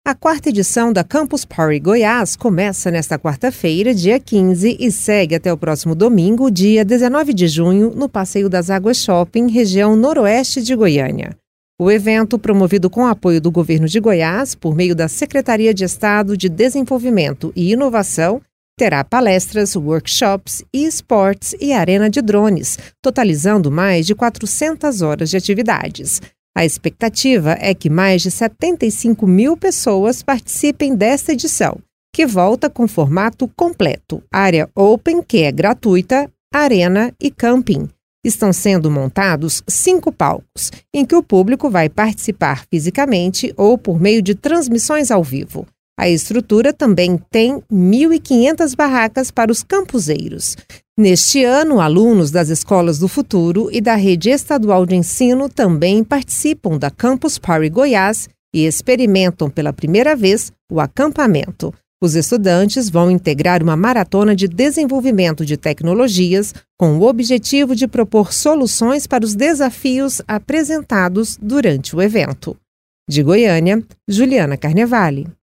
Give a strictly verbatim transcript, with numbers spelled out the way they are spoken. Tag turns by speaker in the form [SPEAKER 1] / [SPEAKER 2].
[SPEAKER 1] A quarta edição da Campus Party Goiás começa nesta quarta-feira, dia quinze, e segue até o próximo domingo, dia dezenove de junho, no Passeio das Águas Shopping, região noroeste de Goiânia. O evento, promovido com o apoio do Governo de Goiás, por meio da Secretaria de Estado de Desenvolvimento e Inovação, terá palestras, workshops, e-sports e arena de drones, totalizando mais de quatrocentas horas de atividades. A expectativa é que mais de setenta e cinco mil pessoas participem desta edição, que volta com formato completo, área open, que é gratuita, arena e camping. Estão sendo montados cinco palcos, em que o público vai participar fisicamente ou por meio de transmissões ao vivo. A estrutura também tem mil e quinhentas barracas para os campuseiros. Neste ano, alunos das Escolas do Futuro e da Rede Estadual de Ensino também participam da Campus Party Goiás e experimentam pela primeira vez o acampamento. Os estudantes vão integrar uma maratona de desenvolvimento de tecnologias com o objetivo de propor soluções para os desafios apresentados durante o evento. De Goiânia, Juliana Carnevale.